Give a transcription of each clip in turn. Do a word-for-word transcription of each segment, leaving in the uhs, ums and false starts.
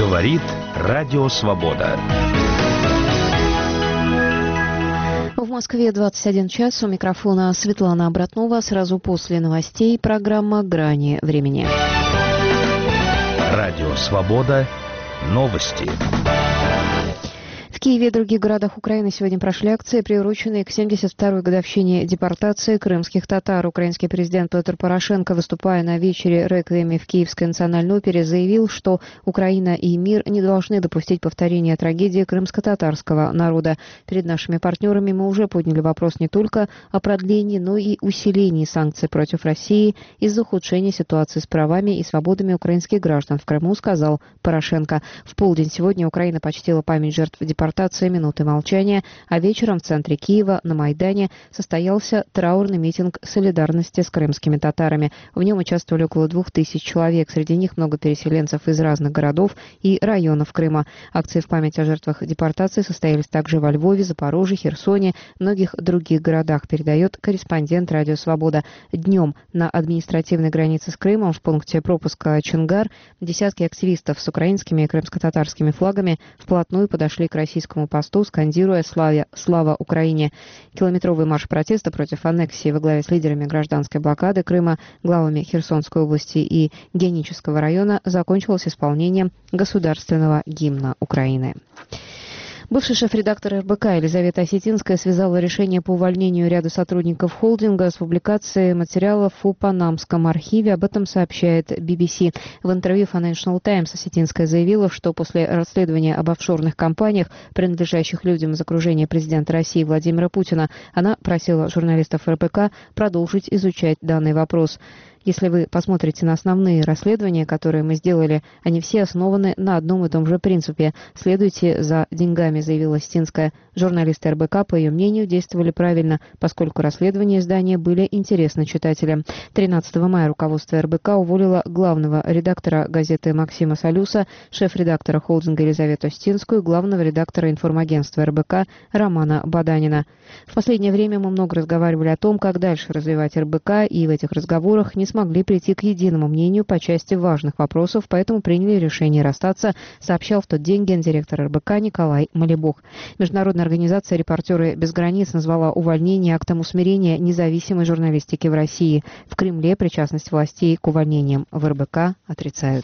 Говорит Радио Свобода. В Москве двадцать один час. У микрофона Светлана Обратнова. Сразу после новостей программа «Грани времени». Радио Свобода. Новости. В Киеве и других городах Украины сегодня прошли акции, приуроченные к семьдесят второй годовщине депортации крымских татар. Украинский президент Петр Порошенко, выступая на вечере реквиеме в Киевской национальной опере, заявил, что Украина и мир не должны допустить повторения трагедии крымско-татарского народа. Перед нашими партнерами мы уже подняли вопрос не только о продлении, но и усилении санкций против России из-за ухудшения ситуации с правами и свободами украинских граждан в Крыму, сказал Порошенко. В полдень сегодня Украина почтила память жертв депортации минуты молчания, а вечером в центре Киева на Майдане состоялся траурный митинг солидарности с крымскими татарами. В нем участвовали около двух тысяч человек, среди них много переселенцев из разных городов и районов Крыма. Акции в память о жертвах депортации состоялись также во Львове, Запорожье, Херсоне, многих других городах, передает корреспондент Радио Свобода. Днем на административной границе с Крымом в пункте пропуска Чонгар десятки активистов с украинскими и крымско-татарскими флагами вплотную подошли к российскому посту, скандируя «Слава, слава Украине». Километровый марш протеста против аннексии во главе с лидерами гражданской блокады Крыма, главами Херсонской области и Генического района закончился исполнением государственного гимна Украины. Бывший шеф-редактор эр бэ ка Елизавета Осетинская связала решение по увольнению ряда сотрудников холдинга с публикацией материалов о Панамском архиве. Об этом сообщает би би си. В интервью Financial Times Осетинская заявила, что после расследования об офшорных компаниях, принадлежащих людям из окружения президента России Владимира Путина, она просила журналистов эр бэ ка продолжить изучать данный вопрос. Если вы посмотрите на основные расследования, которые мы сделали, они все основаны на одном и том же принципе. Следуйте за деньгами, заявила Осетинская. Журналисты эр бэ ка, по ее мнению, действовали правильно, поскольку расследования издания были интересны читателям. тринадцатого мая руководство эр бэ ка уволило главного редактора газеты Максима Солюса, шеф-редактора холдинга Елизавету Осетинскую, главного редактора информагентства эр бэ ка Романа Баданина. В последнее время мы много разговаривали о том, как дальше развивать эр бэ ка, и в этих разговорах не смогли прийти к единому мнению по части важных вопросов, поэтому приняли решение расстаться, сообщал в тот день гендиректор эр бэ ка Николай Малибух. Международная организация «Репортеры без границ» назвала увольнение актом усмирения независимой журналистики в России. В Кремле причастность властей к увольнениям в эр бэ ка отрицают.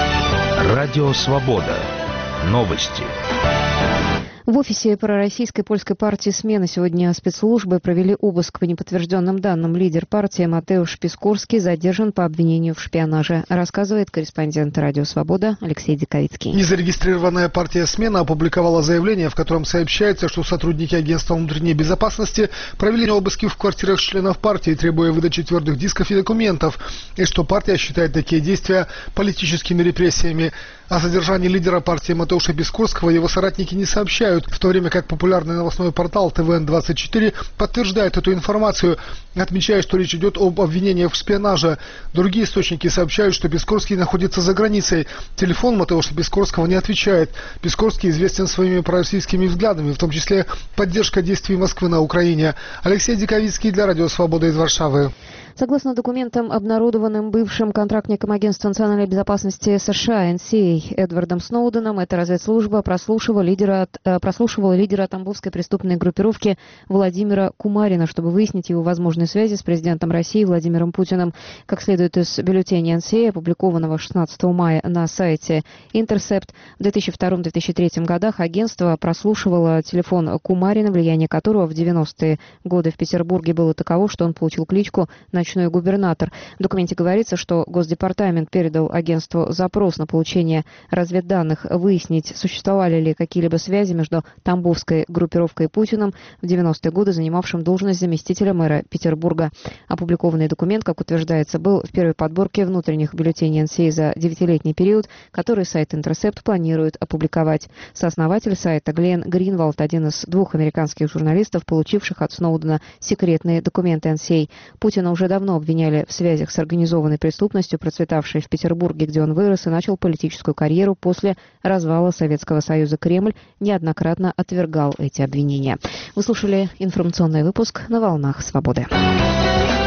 Радио Свобода. Новости. В офисе пророссийской польской партии «Смена» сегодня спецслужбы провели обыск. По неподтвержденным данным, лидер партии Матеуш Пискорский задержан по обвинению в шпионаже, рассказывает корреспондент Радио Свобода Алексей Диковицкий. Незарегистрированная партия «Смена» опубликовала заявление, в котором сообщается, что сотрудники агентства внутренней безопасности провели обыски в квартирах членов партии, требуя выдачи твердых дисков и документов, и что партия считает такие действия политическими репрессиями. О задержании лидера партии Матеуша Пискорского его соратники не сообщают, в то время как популярный новостной портал тэ вэ эн двадцать четыре подтверждает эту информацию, отмечая, что речь идет об обвинениях в шпионаже. Другие источники сообщают, что Пискорский находится за границей. Телефон Матеуша Пискорского не отвечает. Пискорский известен своими пророссийскими взглядами, в том числе поддержка действий Москвы на Украине. Алексей Диковицкий для Радио Свобода из Варшавы. Согласно документам, обнародованным бывшим контрактником Агентства национальной безопасности США эн си эй Эдвардом Сноуденом, эта разведслужба прослушивала лидера, прослушивала лидера тамбовской преступной группировки Владимира Кумарина, чтобы выяснить его возможные связи с президентом России Владимиром Путиным. Как следует из бюллетеня эн си эй, опубликованного шестнадцатого мая на сайте Intercept, в две тысячи втором — две тысячи третьем годах агентство прослушивало телефон Кумарина, влияние которого в девяностые годы в Петербурге было таково, что он получил кличку «Ночной губернатор». В документе говорится, что Госдепартамент передал агентству запрос на получение разведданных, выяснить, существовали ли какие-либо связи между тамбовской группировкой и Путиным, в девяностые годы занимавшим должность заместителя мэра Петербурга. Опубликованный документ, как утверждается, был в первой подборке внутренних бюллетеней эн си эй за девятилетний период, который сайт Intercept планирует опубликовать. Сооснователь сайта Глен Гринвалд, один из двух американских журналистов, получивших от Сноудена секретные документы эн си эй. Путина уже давно обвиняли в связях с организованной преступностью, процветавшей в Петербурге, где он вырос и начал политическую карьеру после развала Советского Союза. Кремль неоднократно отвергал эти обвинения. Вы слушали информационный выпуск на волнах Свободы.